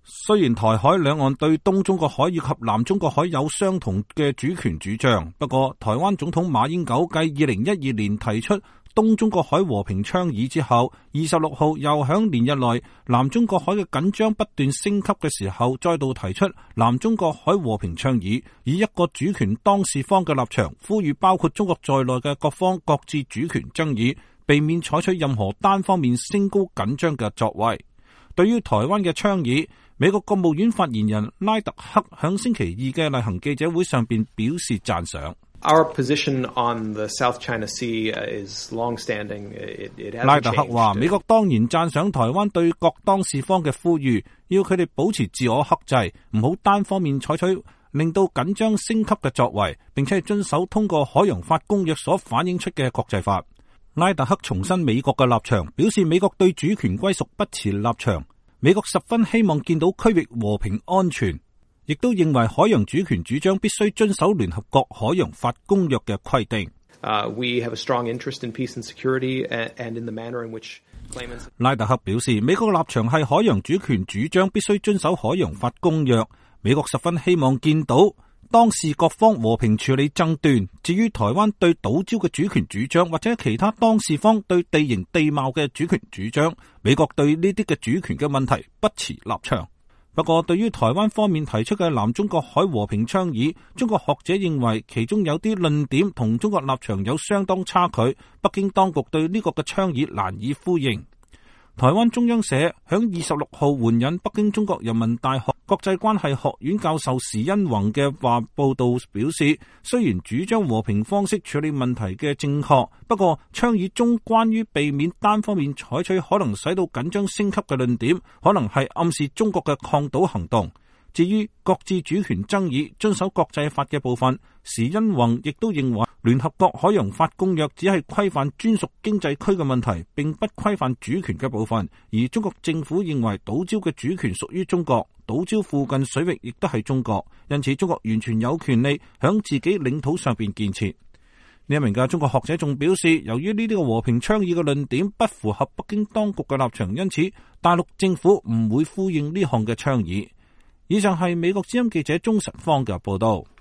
雖然台海兩岸對東中國海以及南中國海有相同嘅主權主張，不過台灣總統馬英九繼2012年提出東中國海和平倡議之後，26號又響連日內南中國海嘅緊張不斷升級嘅時候，再度提出南中國海和平倡議，以一個主權當事方嘅立場，呼籲包括中國在內嘅各方擱置主權爭議，避免採取任何單方面升高緊張嘅作為。對於台灣嘅倡議，美國國務院發言人拉特克響星期二嘅例行記者會上邊表示讚賞。 Our position on the South China Sea is long-standing. It hasn't changed. 拉特克話：美國當然讚賞台灣對各當事方嘅呼籲，要佢哋保持自我克制，唔好單方面採取令到緊張升級嘅作為，並且係遵守通過海洋法公約所反映出嘅國際法。拉特克重申美國嘅立場，表示美國對主權歸屬不持立場，美國十分希望見到區域和平安全，亦都認為海洋主權主張必須遵守聯合國海洋法公約嘅規定。 We have a strong interest in peace and security and in the manner in which claimants. 拉特克表示，美國嘅立場係海洋主權主張必須遵守海洋法公約，美國十分希望見到當事各方和平處理爭端。至於台灣對島礁嘅主權主張，或者其他當事方對地形地貌嘅主權主張，美國對呢啲嘅主權嘅問題不持立場。不過，對於台灣方面提出嘅南中國海和平倡議，中國學者認為其中有啲論點同中國立場有相當差距，北京當局對呢個嘅倡議難以呼應。台灣中央社響26號援引北京中國人民大學國際關係學院教授時殷弘嘅話報道表示，雖然主張和平方式處理問題嘅正確，不過倡議中關於避免單方面採取可能使到緊張升級嘅論點，可能係暗示中國嘅抗島行動。至於擱置主權爭議、遵守國際法嘅部分，時殷弘亦都認為聯合國海洋法公約只係規範專屬經濟區嘅問題，並不規範主權嘅部分。而中國政府認為島礁嘅主權屬於中國，島礁附近水域亦都係中國，因此中國完全有權利響自己領土上邊建設。呢一名嘅中國學者仲表示，由於呢啲嘅和平倡議嘅論點不符合北京當局嘅立場，因此大陸政府唔會呼應呢項嘅倡議。以上係美國之音記者鍾實方嘅報道。